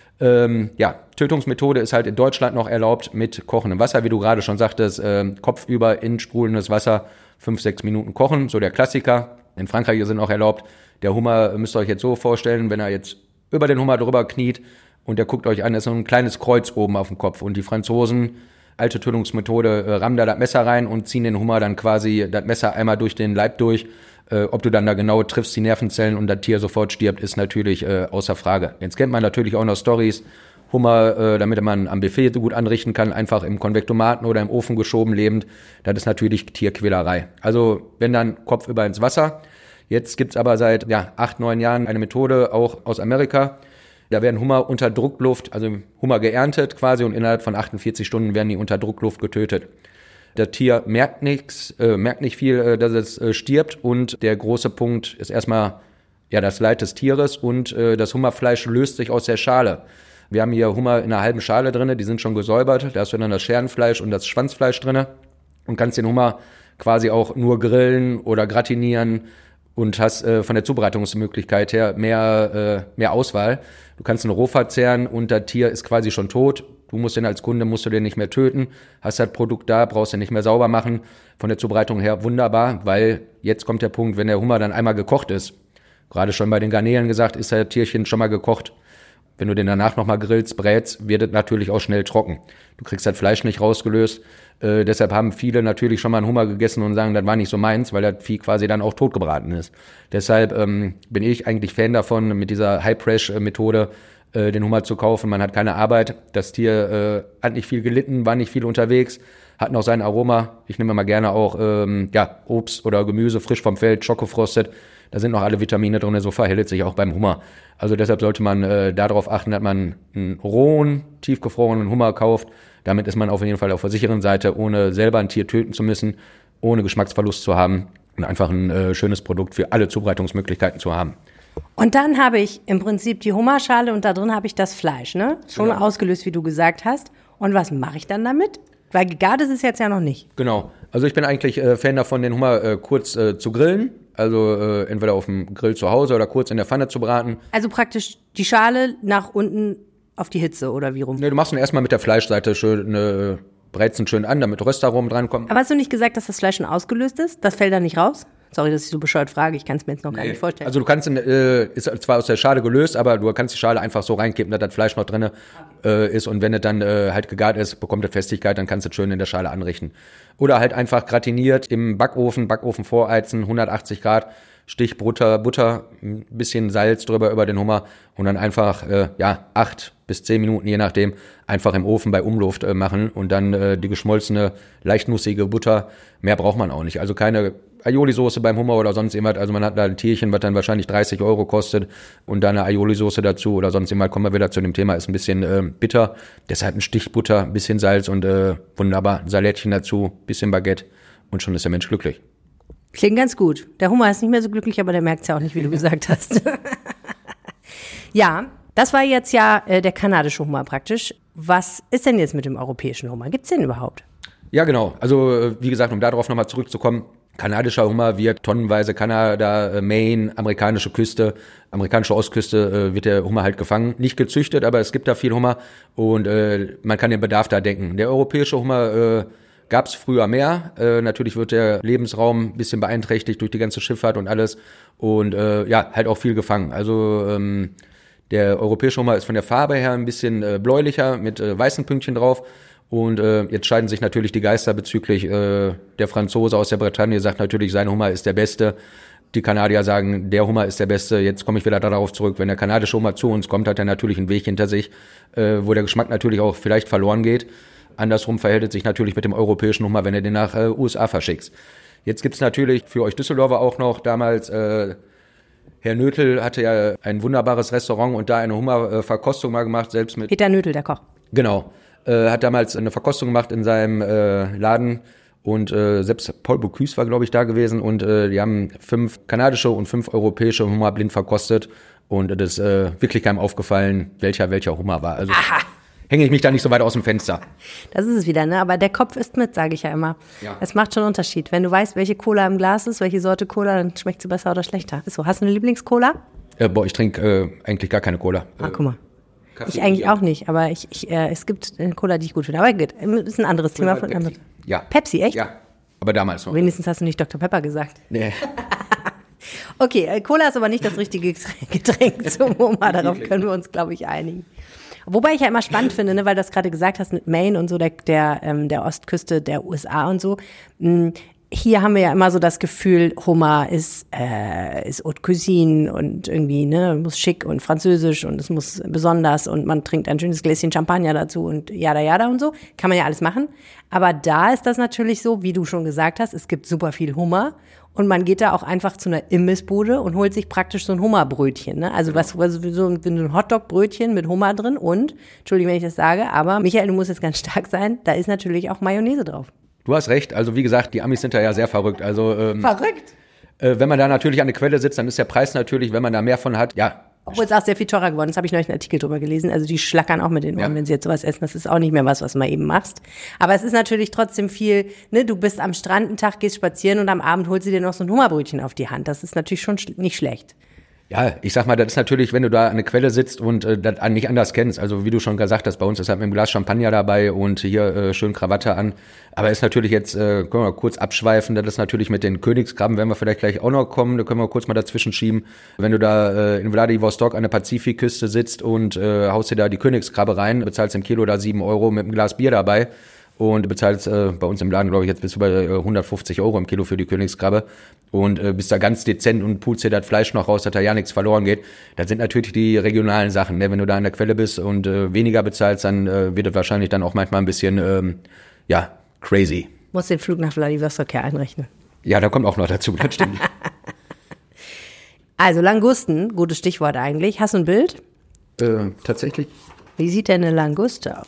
Ähm, ja, Tötungsmethode ist halt in Deutschland noch erlaubt mit kochendem Wasser, wie du gerade schon sagtest, äh, kopfüber in sprudelndes Wasser, fünf, sechs Minuten kochen, so der Klassiker. In Frankreich sind auch erlaubt. Der Hummer, müsst ihr euch jetzt so vorstellen, wenn er jetzt über den Hummer drüber kniet und der guckt euch an, ist so ein kleines Kreuz oben auf dem Kopf. Und die Franzosen, alte Tötungsmethode, äh, rammen da das Messer rein und ziehen den Hummer dann quasi das Messer einmal durch den Leib durch. Äh, ob du dann da genau triffst, die Nervenzellen und das Tier sofort stirbt, ist natürlich äh, außer Frage. Jetzt kennt man natürlich auch noch Storys. Hummer, äh, damit man am Buffet so gut anrichten kann, einfach im Konvektomaten oder im Ofen geschoben lebend. Das ist natürlich Tierquälerei. Also wenn dann Kopf über ins Wasser. Jetzt gibt's aber seit ja, acht, neun Jahren eine Methode, auch aus Amerika. Da werden Hummer unter Druckluft, also Hummer geerntet quasi und innerhalb von achtundvierzig Stunden werden die unter Druckluft getötet. Das Tier merkt nichts, äh, merkt nicht viel, äh, dass es äh, stirbt und der große Punkt ist erstmal ja das Leid des Tieres und äh, das Hummerfleisch löst sich aus der Schale. Wir haben hier Hummer in einer halben Schale drinne, die sind schon gesäubert, da hast du dann das Scherenfleisch und das Schwanzfleisch drinne und kannst den Hummer quasi auch nur grillen oder gratinieren und hast äh, von der Zubereitungsmöglichkeit her mehr, äh, mehr Auswahl. Du kannst ihn roh verzehren und das Tier ist quasi schon tot. Du musst den als Kunde, musst du den nicht mehr töten. Hast das Produkt da, brauchst den nicht mehr sauber machen. Von der Zubereitung her wunderbar, weil jetzt kommt der Punkt, wenn der Hummer dann einmal gekocht ist. Gerade schon bei den Garnelen gesagt, ist das Tierchen schon mal gekocht. Wenn du den danach nochmal grillst, brätst, wird es natürlich auch schnell trocken. Du kriegst das Fleisch nicht rausgelöst. Äh, deshalb haben viele natürlich schon mal einen Hummer gegessen und sagen, das war nicht so meins, weil das Vieh quasi dann auch totgebraten ist. Deshalb ähm, bin ich eigentlich Fan davon, mit dieser High-Fresh-Methode äh, den Hummer zu kaufen. Man hat keine Arbeit. Das Tier äh, hat nicht viel gelitten, war nicht viel unterwegs, hat noch sein Aroma. Ich nehme mal gerne auch ähm, ja, Obst oder Gemüse frisch vom Feld, schokofrostet. Da sind noch alle Vitamine drin, so verhält sich auch beim Hummer. Also deshalb sollte man äh, darauf achten, dass man einen rohen, tiefgefrorenen Hummer kauft. Damit ist man auf jeden Fall auf der sicheren Seite, ohne selber ein Tier töten zu müssen, ohne Geschmacksverlust zu haben und einfach ein äh, schönes Produkt für alle Zubereitungsmöglichkeiten zu haben. Und dann habe ich im Prinzip die Hummerschale und da drin habe ich das Fleisch, ne? Schon Genau. Ausgelöst, wie du gesagt hast. Und was mache ich dann damit? Weil gegart ist es jetzt ja noch nicht. Genau. Also ich bin eigentlich äh, Fan davon, den Hummer äh, kurz äh, zu grillen. Also äh, entweder auf dem Grill zu Hause oder kurz in der Pfanne zu braten. Also praktisch die Schale nach unten auf die Hitze oder wie rum? Ne, du machst ihn erstmal mit der Fleischseite schön, äh, brätst ihn schön an, damit Röstaromen drankommen. Aber hast du nicht gesagt, dass das Fleisch schon ausgelöst ist? Das fällt da nicht raus? Sorry, dass ich so bescheuert frage. Ich kann es mir jetzt noch gar Nee. nicht vorstellen. Also du kannst ihn, äh, ist zwar aus der Schale gelöst, aber du kannst die Schale einfach so reinkippen, dass das Fleisch noch drin äh, ist und wenn es dann äh, halt gegart ist, bekommt es Festigkeit, dann kannst du es schön in der Schale anrichten. Oder halt einfach gratiniert im Backofen, Backofen vorheizen, hundertachtzig Grad, Stich Butter, Butter, ein bisschen Salz drüber über den Hummer und dann einfach, äh, ja, acht bis zehn Minuten, je nachdem, einfach im Ofen bei Umluft äh, machen und dann äh, die geschmolzene, leicht nussige Butter. Mehr braucht man auch nicht. Also keine Aioli-Soße beim Hummer oder sonst irgendwas. Also man hat da ein Tierchen, was dann wahrscheinlich dreißig Euro kostet und dann eine Aioli-Soße dazu oder sonst irgendwas. Kommen wir wieder zu dem Thema, ist ein bisschen äh, bitter. Deshalb ein Stich Butter, ein bisschen Salz und äh, wunderbar, ein Salätchen dazu, bisschen Baguette und schon ist der Mensch glücklich. Klingt ganz gut. Der Hummer ist nicht mehr so glücklich, aber der merkt es ja auch nicht, wie du gesagt hast. Ja, das war jetzt ja äh, der kanadische Hummer praktisch. Was ist denn jetzt mit dem europäischen Hummer? Gibt's den überhaupt? Ja, genau. Also äh, wie gesagt, um darauf nochmal zurückzukommen, kanadischer Hummer wird tonnenweise Kanada, äh, Maine, amerikanische Küste, amerikanische Ostküste äh, wird der Hummer halt gefangen. Nicht gezüchtet, aber es gibt da viel Hummer und äh, man kann den Bedarf da denken. Der europäische Hummer äh, gab es früher mehr. Äh, natürlich wird der Lebensraum ein bisschen beeinträchtigt durch die ganze Schifffahrt und alles und äh, ja, halt auch viel gefangen. Also ähm, der europäische Hummer ist von der Farbe her ein bisschen äh, bläulicher mit äh, weißen Pünktchen drauf. Und äh, jetzt scheiden sich natürlich die Geister bezüglich äh, der Franzose aus der Bretagne, sagt natürlich, sein Hummer ist der beste. die Kanadier sagen, der Hummer ist der beste, jetzt komme ich wieder darauf zurück. Wenn der kanadische Hummer zu uns kommt, hat er natürlich einen Weg hinter sich, äh, wo der Geschmack natürlich auch vielleicht verloren geht. Andersrum verhält es sich natürlich mit dem europäischen Hummer, wenn du den nach äh, U S A verschickst. Jetzt gibt's natürlich für euch Düsseldorfer auch noch damals, äh, Herr Nötel hatte ja ein wunderbares Restaurant und da eine Hummerverkostung mal gemacht, selbst mit... Peter Nötel, der Koch. Genau, äh, hat damals eine Verkostung gemacht in seinem äh, Laden. Und äh, selbst Paul Bocuse war, glaube ich, da gewesen. Und äh, die haben fünf kanadische und fünf europäische Hummer blind verkostet. Und es ist äh, wirklich keinem aufgefallen, welcher welcher Hummer war. Also Aha. hänge ich mich da nicht so weit aus dem Fenster. Das ist es wieder, ne? Aber der Kopf isst mit, sage ich ja immer. Ja. Es macht schon einen Unterschied. Wenn du weißt, welche Cola im Glas ist, welche Sorte Cola, dann schmeckt sie besser oder schlechter. Ist so. Hast du eine Lieblingscola? Äh, boah, ich trinke äh, eigentlich gar keine Cola. Ah, guck mal. Kaffee Ich eigentlich ja. auch nicht, aber ich, ich, äh, es gibt eine Cola, die ich gut finde. Aber gut, ist ein anderes Thema. Von Pepsi. Ja. Pepsi, echt? Ja, aber damals noch. Wenigstens hast du nicht Doktor Pepper gesagt. Nee. Okay, äh, Cola ist aber nicht das richtige Getränk zum Hummer. Darauf können wir uns, glaube ich, einigen. Wobei ich ja immer spannend finde, ne, weil du das gerade gesagt hast mit Maine und so, der, der, ähm, der Ostküste der U S A und so. Mh, hier haben wir ja immer so das Gefühl, Hummer ist, äh, ist Haute Cuisine und irgendwie, ne, muss schick und französisch und es muss besonders und man trinkt ein schönes Gläschen Champagner dazu und jada jada und so. Kann man ja alles machen. Aber da ist das natürlich so, wie du schon gesagt hast, es gibt super viel Hummer. Und man geht da auch einfach zu einer Imbissbude und holt sich praktisch so ein Hummerbrötchen. Ne? Also was, was so ein, ein Hotdog-Brötchen mit Hummer drin und, Entschuldigung, wenn ich das sage, aber Michael, du musst jetzt ganz stark sein, da ist natürlich auch Mayonnaise drauf. Du hast recht. Also wie gesagt, die Amis sind da ja sehr verrückt. Also ähm, Verrückt? Äh, wenn man da natürlich an der Quelle sitzt, dann ist der Preis natürlich, wenn man da mehr von hat, ja. Obwohl es auch sehr viel teurer geworden ist, habe ich neulich einen Artikel drüber gelesen. Also die schlackern auch mit den Ohren, Ja. wenn sie jetzt sowas essen. Das ist auch nicht mehr was, was du mal eben machst. Aber es ist natürlich trotzdem viel, ne, du bist am Strand einen Tag, gehst spazieren und am Abend holst du dir noch so ein Hummerbrötchen auf die Hand. Das ist natürlich schon schl- nicht schlecht. Ja, ich sag mal, das ist natürlich, wenn du da an der Quelle sitzt und äh, das nicht anders kennst. Also wie du schon gesagt hast, bei uns ist halt mit einem Glas Champagner dabei und hier äh, schön Krawatte an. Aber ist natürlich jetzt, äh, können wir kurz abschweifen, das ist natürlich mit den Königskrabben, werden wir vielleicht gleich auch noch kommen, da können wir kurz mal dazwischen schieben. Wenn du da äh, in Vladivostok an der Pazifikküste sitzt und äh, haust dir da die Königskrabbe rein, bezahlst im Kilo da sieben Euro mit einem Glas Bier dabei. Und bezahlst äh, bei uns im Laden, glaube ich, jetzt bis über äh, hundertfünfzig Euro im Kilo für die Königskrabbe. Und äh, bist da ganz dezent und pulst dir das Fleisch noch raus, dass da ja nichts verloren geht. Das sind natürlich die regionalen Sachen. Ne? Wenn du da an der Quelle bist und äh, weniger bezahlst, dann äh, wird das wahrscheinlich dann auch manchmal ein bisschen, ähm, ja, crazy. Muss den Flug nach Vladivostok ja einrechnen. Ja, da kommt auch noch dazu, das stimmt. Also Langusten, gutes Stichwort eigentlich. Hast du ein Bild? äh, tatsächlich? Wie sieht denn eine Languste aus?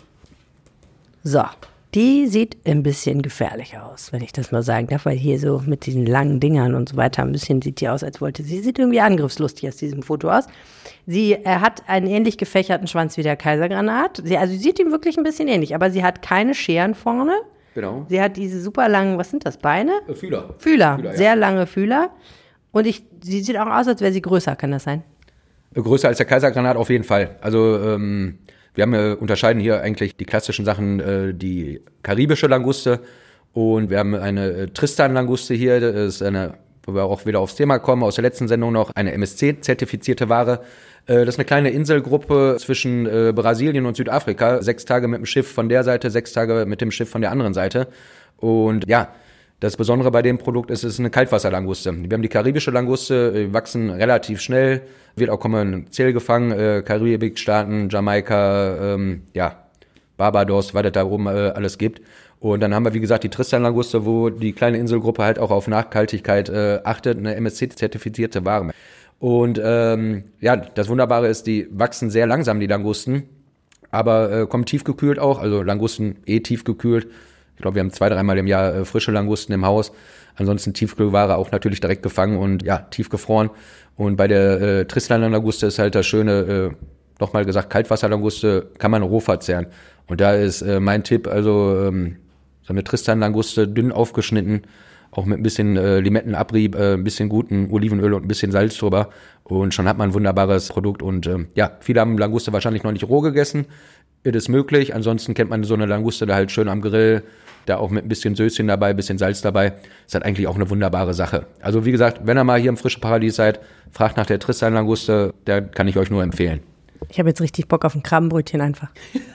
So, die sieht ein bisschen gefährlich aus, wenn ich das mal sagen darf, weil hier so mit diesen langen Dingern und so weiter ein bisschen sieht die aus, als wollte sie. Sie sieht irgendwie angriffslustig aus diesem Foto aus. Sie äh, hat einen ähnlich gefächerten Schwanz wie der Kaisergranat. Sie, also sie sieht ihm wirklich ein bisschen ähnlich, aber sie hat keine Scheren vorne. Genau. Sie hat diese super langen, was sind das, Beine? Äh, Fühler. Fühler, Fühler, ja. sehr lange Fühler. Und ich, sie sieht auch aus, als wäre sie größer, kann das sein? Äh, größer als der Kaisergranat auf jeden Fall. Also, ähm, wir haben, äh, unterscheiden hier eigentlich die klassischen Sachen, äh, die karibische Languste und wir haben eine äh, Tristan-Languste hier, das ist eine, wo wir auch wieder aufs Thema kommen, aus der letzten Sendung noch, eine M S C-zertifizierte Ware. Äh, das ist eine kleine Inselgruppe zwischen äh, Brasilien und Südafrika, sechs Tage mit dem Schiff von der Seite, sechs Tage mit dem Schiff von der anderen Seite und ja, das Besondere bei dem Produkt ist, es ist eine Kaltwasserlanguste. Wir haben die karibische Languste, die wachsen relativ schnell, wird auch kommerziell gefangen, äh, Karibikstaaten, Jamaika, ähm, ja, Barbados, was es da oben äh, alles gibt. Und dann haben wir, wie gesagt, die Tristan-Languste, wo die kleine Inselgruppe halt auch auf Nachhaltigkeit äh, achtet, eine M S C-zertifizierte Ware. Und ähm, ja, das Wunderbare ist, die wachsen sehr langsam, die Langusten, aber äh, kommen tiefgekühlt auch, also Langusten eh tiefgekühlt. Ich glaube, wir haben zwei, dreimal im Jahr äh, frische Langusten im Haus. Ansonsten Tiefkühlware auch natürlich direkt gefangen und ja, tiefgefroren. Und bei der äh, Tristan-Languste ist halt das Schöne, äh, nochmal gesagt, Kaltwasserlanguste kann man roh verzehren. Und da ist äh, mein Tipp, also ähm, so eine Tristan-Languste dünn aufgeschnitten, auch mit ein bisschen äh, Limettenabrieb, äh, ein bisschen guten Olivenöl und ein bisschen Salz drüber. Und schon hat man ein wunderbares Produkt. Und ähm, ja, viele haben Languste wahrscheinlich noch nicht roh gegessen. Es ist möglich. Ansonsten kennt man so eine Languste da halt schön am Grill, da auch mit ein bisschen Söschen dabei, ein bisschen Salz dabei. Ist halt eigentlich auch eine wunderbare Sache. Also wie gesagt, wenn ihr mal hier im Frischen Paradies seid, fragt nach der Tristan-Languste, der kann ich euch nur empfehlen. Ich habe jetzt richtig Bock auf ein Krabbenbrötchen einfach.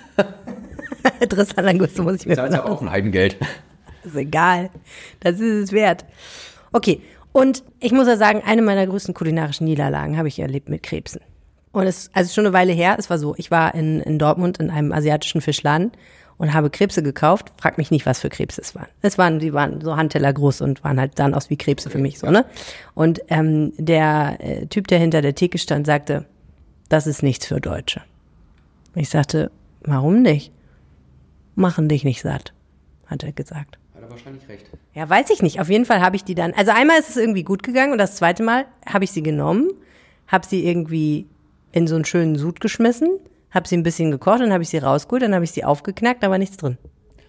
Tristan-Languste muss ich mir Das ist aber auch ein Heidengeld. Ist egal. Das ist es wert. Okay, Und ich muss ja sagen, eine meiner größten kulinarischen Niederlagen habe ich erlebt mit Krebsen. Und es, also schon eine Weile her, es war so, ich war in, in Dortmund in einem asiatischen Fischladen und habe Krebse gekauft. Frag mich nicht, was für Krebse es waren. Es waren, die waren so Handteller groß und waren halt dann aus wie Krebse für mich, so, ne? Und ähm, der äh, Typ, der hinter der Theke stand, sagte, das ist nichts für Deutsche. Ich sagte, warum nicht? Machen dich nicht satt, hat er gesagt. Hat er wahrscheinlich recht. Ja, weiß ich nicht. Auf jeden Fall habe ich die dann, also einmal ist es irgendwie gut gegangen und das zweite Mal habe ich sie genommen, habe sie irgendwie in so einen schönen Sud geschmissen, habe sie ein bisschen gekocht, dann habe ich sie rausgeholt, dann habe ich sie aufgeknackt, da war nichts drin.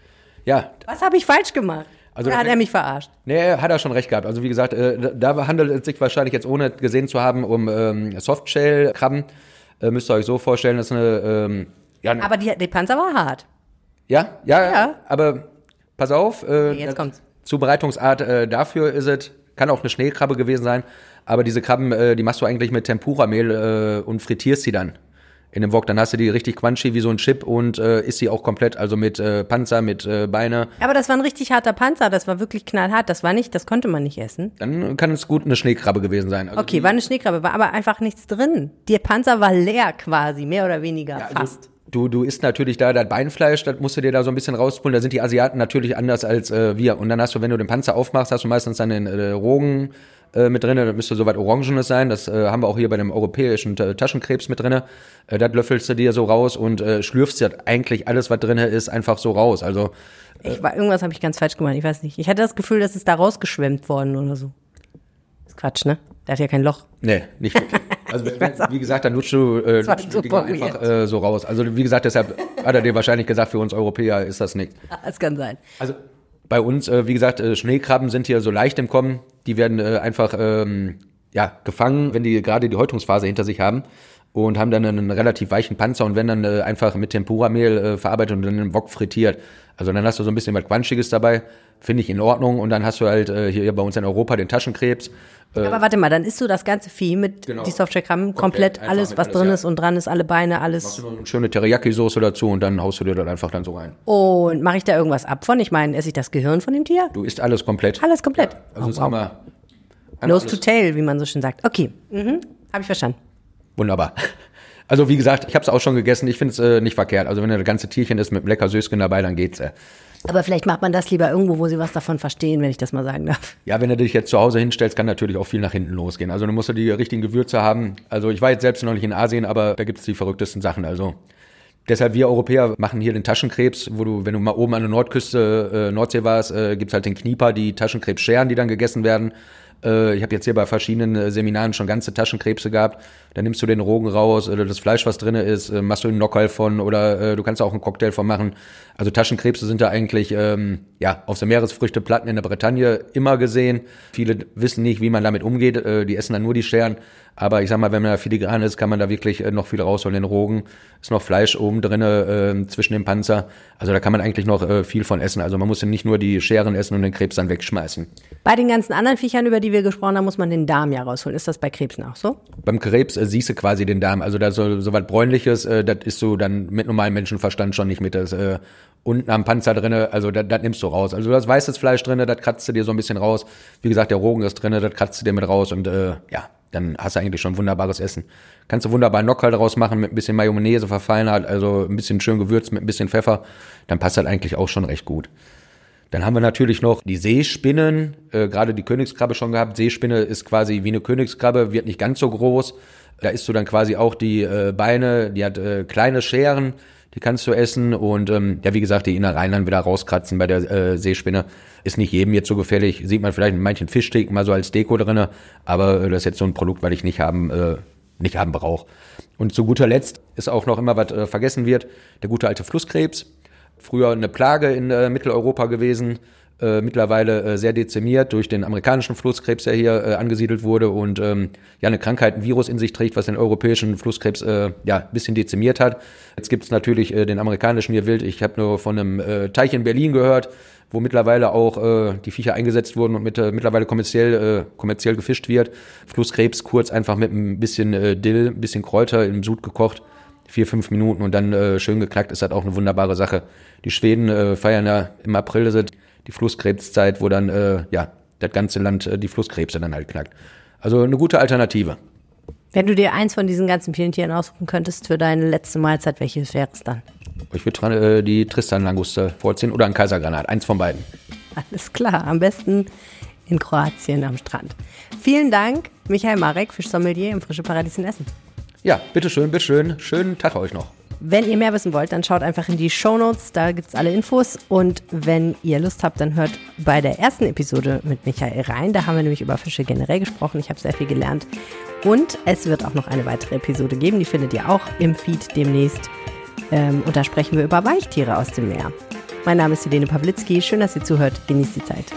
Ja. Was habe ich falsch gemacht? Also, Oder hat er mich verarscht? Nee, hat er schon recht gehabt. Also wie gesagt, äh, da handelt es sich wahrscheinlich jetzt, ohne gesehen zu haben, um ähm, Softshell-Krabben. Äh, müsst ihr euch so vorstellen, dass eine... Ähm, ja, eine Aber die, die Panzer war hart. Ja, ja, Ja. aber pass auf. Äh, Okay, jetzt kommt's. Zubereitungsart äh, dafür ist es, kann auch eine Schneekrabbe gewesen sein, aber diese Krabben, äh, die machst du eigentlich mit Tempura-Mehl äh, und frittierst sie dann in dem Wok. Dann hast du die richtig crunchy wie so ein Chip und äh, isst sie auch komplett, also mit äh, Panzer, mit äh, Beine. Aber das war ein richtig harter Panzer, das war wirklich knallhart, das war nicht, das konnte man nicht essen. Dann kann es gut eine Schneekrabbe gewesen sein. Also Okay, die, war eine Schneekrabbe, war aber einfach nichts drin. Der Panzer war leer quasi, mehr oder weniger, ja, also, fast. Du, du isst natürlich da das Beinfleisch, das musst du dir da so ein bisschen rauspulen. Da sind die Asiaten natürlich anders als äh, wir. Und dann hast du, wenn du den Panzer aufmachst, hast du meistens dann den äh, Rogen äh, mit drin. Das müsste so was Orangenes sein. Das äh, haben wir auch hier bei dem europäischen äh, Taschenkrebs mit drin. Äh, das löffelst du dir so raus und äh, schlürfst ja eigentlich alles, was drin ist, einfach so raus. Also äh, Ich war, irgendwas habe ich ganz falsch gemacht, ich weiß nicht. Ich hatte das Gefühl, dass es da rausgeschwemmt worden oder so. ist Quatsch, ne? Der hat ja kein Loch. Nee, nicht wirklich. Also wie gesagt, dann nutzt du, äh, war nutzt du die super einfach äh, so raus. Also wie gesagt, deshalb hat er dir wahrscheinlich gesagt, für uns Europäer ist das nichts. Das kann sein. Also bei uns, äh, wie gesagt, äh, Schneekrabben sind hier so leicht im Kommen. Die werden äh, einfach ähm, ja, gefangen, wenn die gerade die Häutungsphase hinter sich haben und haben dann einen relativ weichen Panzer und werden dann äh, einfach mit Tempura-Mehl äh, verarbeitet und dann im Wok frittiert. Also dann hast du so ein bisschen was Quanschiges dabei, finde ich in Ordnung. Und dann hast du halt äh, hier bei uns in Europa den Taschenkrebs. Äh, Aber warte mal, dann isst du das ganze Vieh mit Genau. die Softshell-Krabben, Komplett, komplett, einfach alles, mit was alles, drin ja. ist und dran ist, alle Beine, alles. machst du noch eine schöne Teriyaki-Soße dazu und dann haust du dir das einfach dann so rein. Und mache ich da irgendwas ab von? Ich meine, esse ich das Gehirn von dem Tier? Du isst alles komplett. Alles komplett. Ja, also Oh, es wow. haben wir einfach Nose alles- to tail, wie man so schön sagt. Okay, mhm. Habe ich verstanden. Wunderbar. Also wie gesagt, ich habe es auch schon gegessen. Ich finde es äh, nicht verkehrt. Also wenn da das ganze Tierchen ist mit einem lecker Söschen dabei, dann geht's. Äh. Aber vielleicht macht man das lieber irgendwo, wo sie was davon verstehen, wenn ich das mal sagen darf. Ja, wenn du dich jetzt zu Hause hinstellst, kann natürlich auch viel nach hinten losgehen. Also du musst ja die richtigen Gewürze haben. Also ich war jetzt selbst noch nicht in Asien, aber da gibt's die verrücktesten Sachen. Also deshalb, wir Europäer machen hier den Taschenkrebs, wo du, wenn du mal oben an der Nordküste, äh, Nordsee warst, äh, gibt's halt den Knieper, die Taschenkrebsscheren, die dann gegessen werden. Äh, ich habe jetzt hier bei verschiedenen äh, Seminaren schon ganze Taschenkrebse gehabt. Dann nimmst du den Rogen raus oder das Fleisch, was drin ist, äh, machst du einen Nockerl von oder äh, du kannst auch einen Cocktail von machen. Also Taschenkrebse sind da eigentlich ähm, ja auf so Meeresfrüchteplatten in der Bretagne immer gesehen. Viele wissen nicht, wie man damit umgeht. Äh, die essen dann nur die Scheren. Aber ich sag mal, wenn man da filigran ist, kann man da wirklich äh, noch viel rausholen. Den Rogen ist noch Fleisch oben drin äh, zwischen dem Panzer. Also da kann man eigentlich noch äh, viel von essen. Also man muss ja nicht nur die Scheren essen und den Krebs dann wegschmeißen. Bei den ganzen anderen Viechern, über die wir gesprochen haben, muss man den Darm ja rausholen. Ist das bei Krebsen auch so? Beim Krebs äh, siehst du quasi den Darm. Also da so, so was Bräunliches, äh, das ist so dann mit normalem Menschenverstand schon nicht mit. Das äh, unten am Panzer drinne, also das, das nimmst du raus. Also das weißes Fleisch drinne, das kratzt du dir so ein bisschen raus. Wie gesagt, der Rogen ist drinne, das kratzt du dir mit raus und äh, ja, dann hast du eigentlich schon wunderbares Essen. Kannst du wunderbar Nockerl daraus machen, mit ein bisschen Mayonnaise verfeinert, also ein bisschen schön gewürzt mit ein bisschen Pfeffer. Dann passt das eigentlich auch schon recht gut. Dann haben wir natürlich noch die Seespinnen, äh, gerade die Königskrabbe schon gehabt. Seespinne ist quasi wie eine Königskrabbe, wird nicht ganz so groß. Da isst du dann quasi auch die äh, Beine, die hat äh, kleine Scheren, die kannst du essen. Und ähm, ja, wie gesagt, die Innereien dann wieder rauskratzen bei der äh, Seespinne. Ist nicht jedem jetzt so gefährlich. Sieht man vielleicht in manchen Fischtheken mal so als Deko drinne, aber äh, das ist jetzt so ein Produkt, weil ich nicht haben, äh, nicht haben brauche. Und zu guter Letzt ist auch noch immer, was äh, vergessen wird, der gute alte Flusskrebs. Früher eine Plage in äh, Mitteleuropa gewesen, äh, mittlerweile äh, sehr dezimiert durch den amerikanischen Flusskrebs, der hier äh, angesiedelt wurde und ähm, ja eine Krankheit, ein Virus in sich trägt, was den europäischen Flusskrebs äh, ja ein bisschen dezimiert hat. Jetzt gibt's natürlich äh, den amerikanischen hier wild. Ich habe nur von einem äh, Teich in Berlin gehört, wo mittlerweile auch äh, die Viecher eingesetzt wurden und mit, äh, mittlerweile kommerziell äh, kommerziell gefischt wird. Flusskrebs kurz einfach mit ein bisschen äh, Dill, ein bisschen Kräuter im Sud gekocht. Vier, fünf Minuten und dann äh, schön geknackt, ist halt auch eine wunderbare Sache. Die Schweden äh, feiern ja im April ist es die Flusskrebszeit, wo dann äh, ja das ganze Land äh, die Flusskrebse dann halt knackt. Also eine gute Alternative. Wenn du dir eins von diesen ganzen vielen Tieren aussuchen könntest für deine letzte Mahlzeit, welches wäre es dann? Ich würde äh, die Tristan-Languste vorziehen oder ein Kaisergranat, eins von beiden. Alles klar, am besten in Kroatien am Strand. Vielen Dank, Michael Marek, Fischsommelier im Frische Paradies in Essen. Ja, bitteschön, bitteschön. Schönen Tag euch noch. Wenn ihr mehr wissen wollt, dann schaut einfach in die Shownotes, da gibt's alle Infos. Und wenn ihr Lust habt, dann hört bei der ersten Episode mit Michael rein. Da haben wir nämlich über Fische generell gesprochen. Ich habe sehr viel gelernt. Und es wird auch noch eine weitere Episode geben, die findet ihr auch im Feed demnächst. Ähm, und da sprechen wir über Weichtiere aus dem Meer. Mein Name ist Helene Pawlitzki. Schön, dass ihr zuhört. Genießt die Zeit.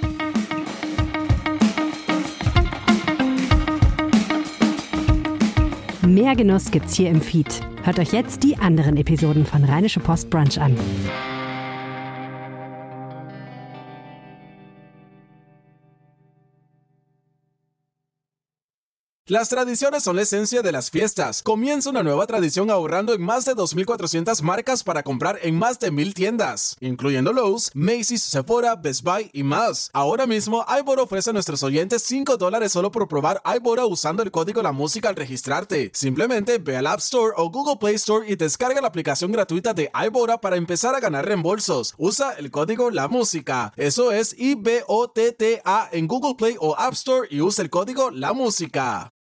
Mehr Genuss gibt's hier im Feed. Hört euch jetzt die anderen Episoden von Rheinische Post Brunch an. Las tradiciones son la esencia de las fiestas. Comienza una nueva tradición ahorrando en más de dos mil cuatrocientas marcas para comprar en más de mil tiendas, incluyendo Lowe's, Macy's, Sephora, Best Buy y más. Ahora mismo, iBora ofrece a nuestros oyentes cinco dólares solo por probar iBora usando el código La Música al registrarte. Simplemente ve al App Store o Google Play Store y descarga la aplicación gratuita de iBora para empezar a ganar reembolsos. Usa el código La Música. Eso es I B O T T A en Google Play o App Store y usa el código La Música.